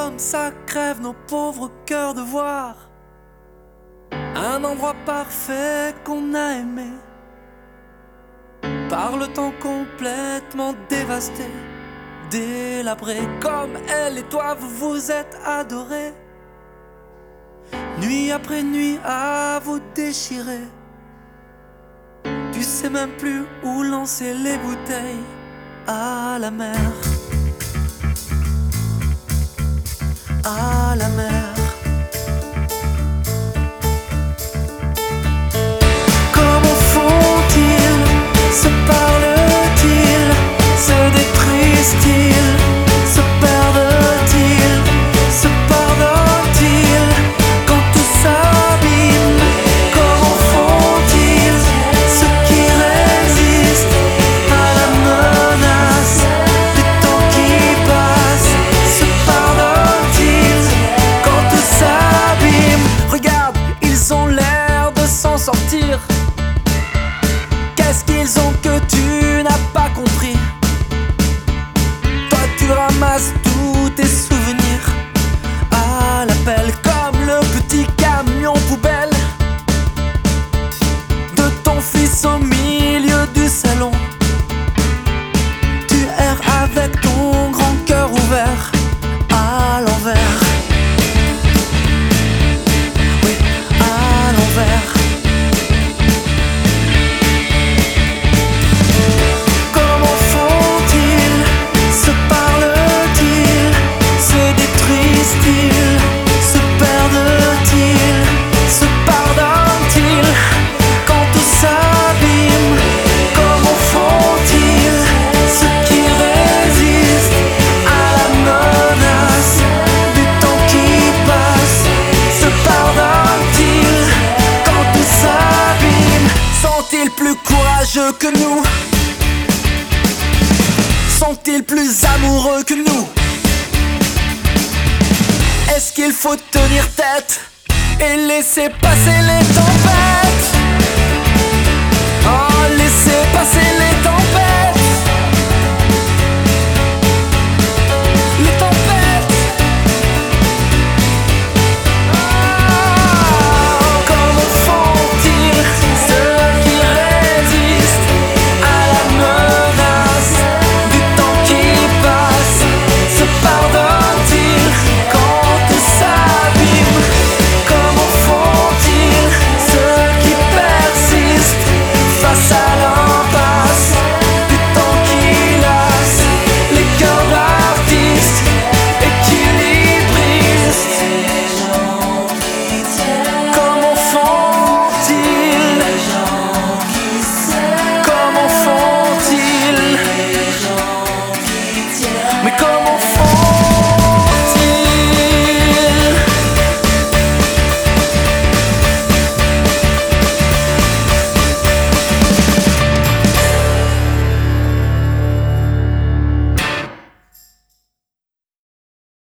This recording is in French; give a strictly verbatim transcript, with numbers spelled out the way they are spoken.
comme ça crève nos pauvres cœurs de voir un endroit parfait qu'on a aimé par le temps complètement dévasté, délabré. Comme elle et toi vous vous êtes adorés, nuit après nuit à vous déchirer. Tu sais même plus où lancer les bouteilles à la mer, à la mer. Comment font-ils, se parlent-ils, se détruisent-ils, se perdent-ils, se pardonnent-ils quand tout s'abîme? Comment font-ils, ceux qui résistent à la menace du temps qui passe? Se pardonnent-ils quand tout s'abîme? Regarde, ils ont l'air de s'en sortir. Qu'est-ce qu'ils ont que tu n'as pas compris? Toi tu ramasses tous tes souvenirs à l'appel, comme le petit camion poubelle de ton fils au milieu du salon. Tu erres avec ton grand cœur ouvert à l'envers. Oui, à l'envers. Comment font-ils, se parlent-ils, se détruisent-ils, se perdent-ils, se pardonnent-ils quand tout s'abîme? Comment font-ils, ceux qui résistent à la menace du temps qui passe? Se pardonnent-ils quand tout s'abîme? Sont-ils plus courageux que nous? Sont-ils plus amoureux que nous? Est-ce qu'il faut tenir tête et laisser passer les tempêtes?